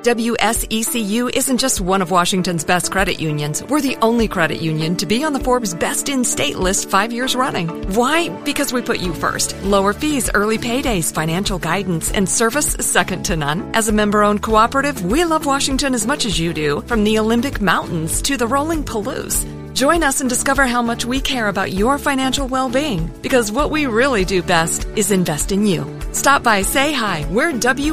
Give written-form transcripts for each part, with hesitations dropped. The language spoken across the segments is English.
WSECU isn't just one of Washington's best credit unions. We're the only credit union to be on the Forbes Best in State list 5 years running. Why? Because we put you first. Lower fees, early paydays, financial guidance, and service second to none. As a member-owned cooperative, we love Washington as much as you do, from the Olympic Mountains to the rolling Palouse. Join us and discover how much we care about your financial well-being, because what we really do best is invest in you. Stop by, say hi. We're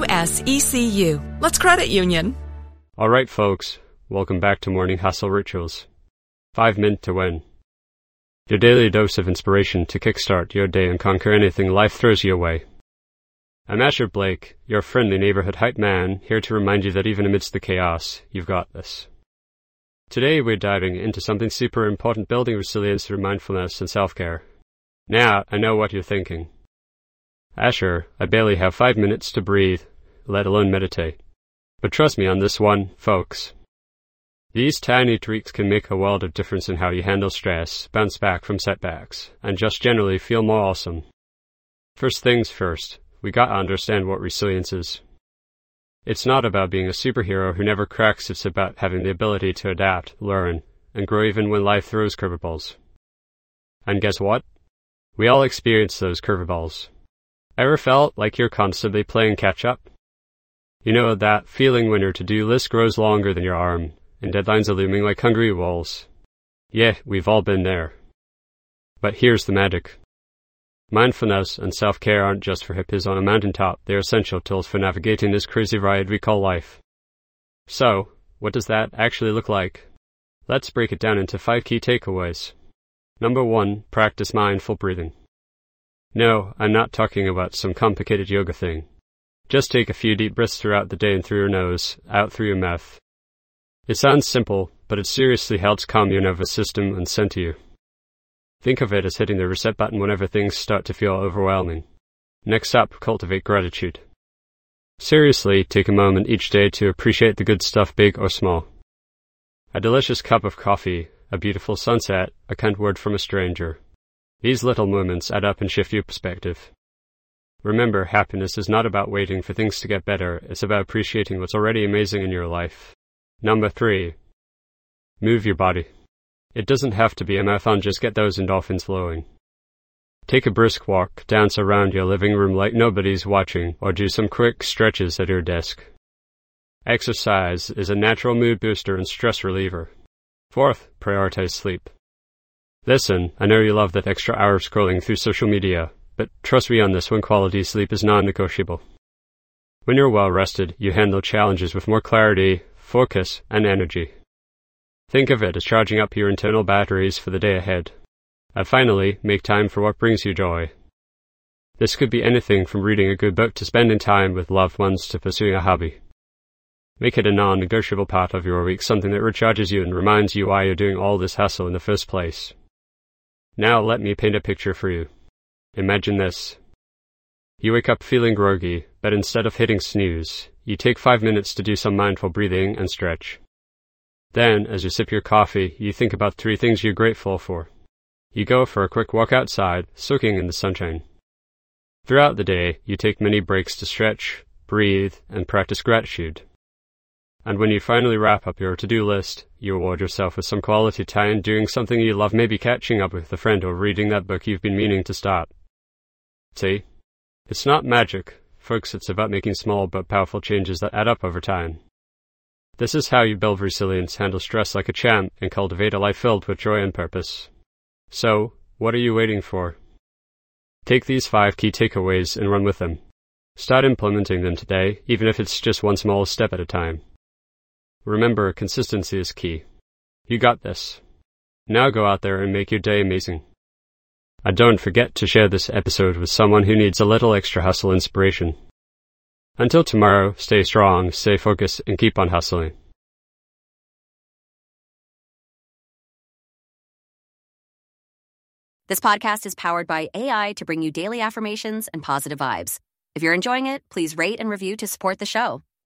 WSECU. Let's credit union. All right, folks. Welcome back to Morning Hustle Rituals. 5 Mint to Win. Your daily dose of inspiration to kickstart your day and conquer anything life throws your way. I'm Asher Blake, your friendly neighborhood hype man, here to remind you that even amidst the chaos, you've got this. Today we're diving into something super important, building resilience through mindfulness and self-care. Now, I know what you're thinking. Asher, I barely have 5 minutes to breathe, let alone meditate. But trust me on this one, folks. These tiny tweaks can make a world of difference in how you handle stress, bounce back from setbacks, and just generally feel more awesome. First things first, we gotta understand what resilience is. It's not about being a superhero who never cracks, it's about having the ability to adapt, learn, and grow even when life throws curveballs. And guess what? We all experience those curveballs. Ever felt like you're constantly playing catch-up? You know that feeling when your to-do list grows longer than your arm, and deadlines are looming like hungry wolves. Yeah, we've all been there. But here's the magic. Mindfulness and self-care aren't just for hippies on a mountaintop, they're essential tools for navigating this crazy ride we call life. So, what does that actually look like? Let's break it down into 5 key takeaways. Number 1, practice mindful breathing. No, I'm not talking about some complicated yoga thing. Just take a few deep breaths throughout the day in through your nose, out through your mouth. It sounds simple, but it seriously helps calm your nervous system and center you. Think of it as hitting the reset button whenever things start to feel overwhelming. Next up, cultivate gratitude. Seriously, take a moment each day to appreciate the good stuff, big or small. A delicious cup of coffee, a beautiful sunset, a kind word from a stranger. These little moments add up and shift your perspective. Remember, happiness is not about waiting for things to get better, it's about appreciating what's already amazing in your life. Number 3. Move your body. It doesn't have to be a marathon, just get those endorphins flowing. Take a brisk walk, dance around your living room like nobody's watching, or do some quick stretches at your desk. Exercise is a natural mood booster and stress reliever. 4th, prioritize sleep. Listen, I know you love that extra hour scrolling through social media, but trust me on this one, quality sleep is non-negotiable. When you're well rested, you handle challenges with more clarity, focus, and energy. Think of it as charging up your internal batteries for the day ahead. And finally, make time for what brings you joy. This could be anything from reading a good book to spending time with loved ones to pursuing a hobby. Make it a non-negotiable part of your week, something that recharges you and reminds you why you're doing all this hustle in the first place. Now let me paint a picture for you. Imagine this. You wake up feeling groggy, but instead of hitting snooze, you take 5 minutes to do some mindful breathing and stretch. Then, as you sip your coffee, you think about 3 things you're grateful for. You go for a quick walk outside, soaking in the sunshine. Throughout the day, you take many breaks to stretch, breathe, and practice gratitude. And when you finally wrap up your to-do list, you reward yourself with some quality time doing something you love, maybe catching up with a friend or reading that book you've been meaning to start. See? It's not magic, folks, it's about making small but powerful changes that add up over time. This is how you build resilience, handle stress like a champ, and cultivate a life filled with joy and purpose. So, what are you waiting for? Take these 5 key takeaways and run with them. Start implementing them today, even if it's just one small step at a time. Remember, consistency is key. You got this. Now go out there and make your day amazing. And don't forget to share this episode with someone who needs a little extra hustle inspiration. Until tomorrow, stay strong, stay focused, and keep on hustling. This podcast is powered by AI to bring you daily affirmations and positive vibes. If you're enjoying it, please rate and review to support the show.